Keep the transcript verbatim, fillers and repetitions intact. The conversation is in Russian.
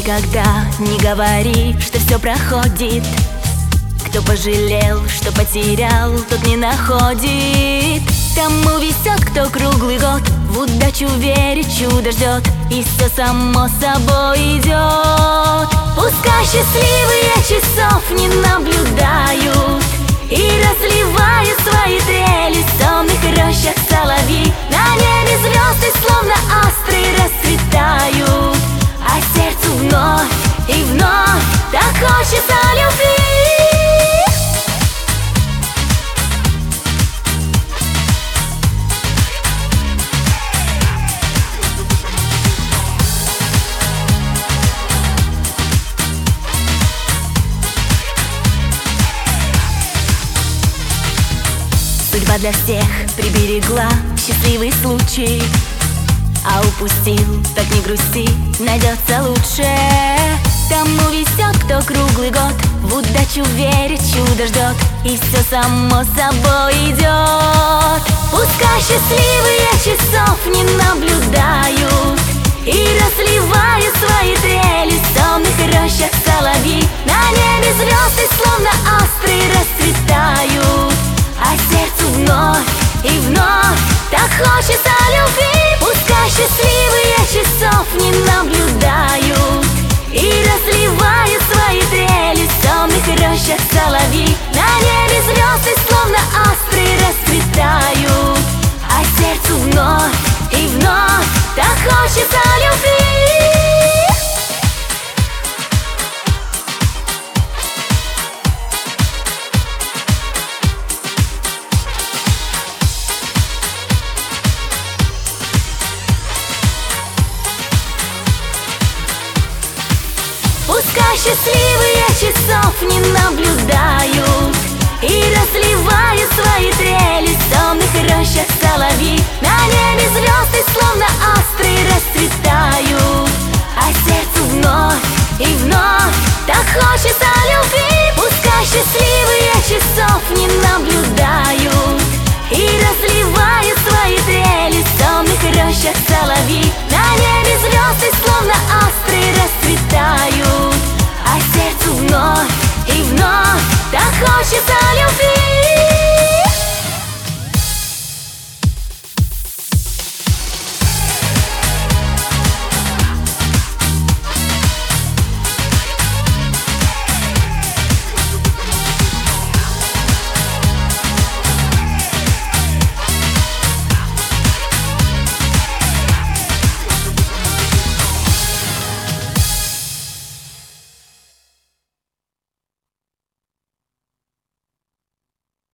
Никогда не говори, что все проходит. Кто пожалел, что потерял, тот не находит. Тому везет, кто круглый год в удачу верит, чудо ждет, и все само собой идет. Пускай счастливые часов не наблюдают, и разливают свои трели в сонных рощах соловьи. На небе звезды словно астры расцветают, а сердцу вновь и вновь так хочется любви. Судьба для всех приберегла счастливый случай, а упустил, так не грусти, найдется лучше. Тому везет, кто круглый год в удачу верит, чудо ждет, и все само собой идет. Пускай счастливые часов не наблюдают, и разливают свои трели в сонных рощах соловьи. На небе звезды словно астры расцветают, а сердцу вновь и вновь так хочется любви. Пускай счастливые часов не наблюдают, и разливают свои трели в сонных рощах соловьи. На небе звезды словно астры расцветают, а сердцу вновь и вновь так хочется любви. Пускай счастливые часов не наблюдают, и разливают свои трели в сонных рощах соловьи. На небе звезды словно астры расцветают, а сердцу вновь и вновь так хочется любви. Пускай счастливые часов не наблюдают, и разливают свои трели в сонных рощах соловьи. На небе звезды словно астры расцветают, а сердцу вновь и вновь так хочется любви.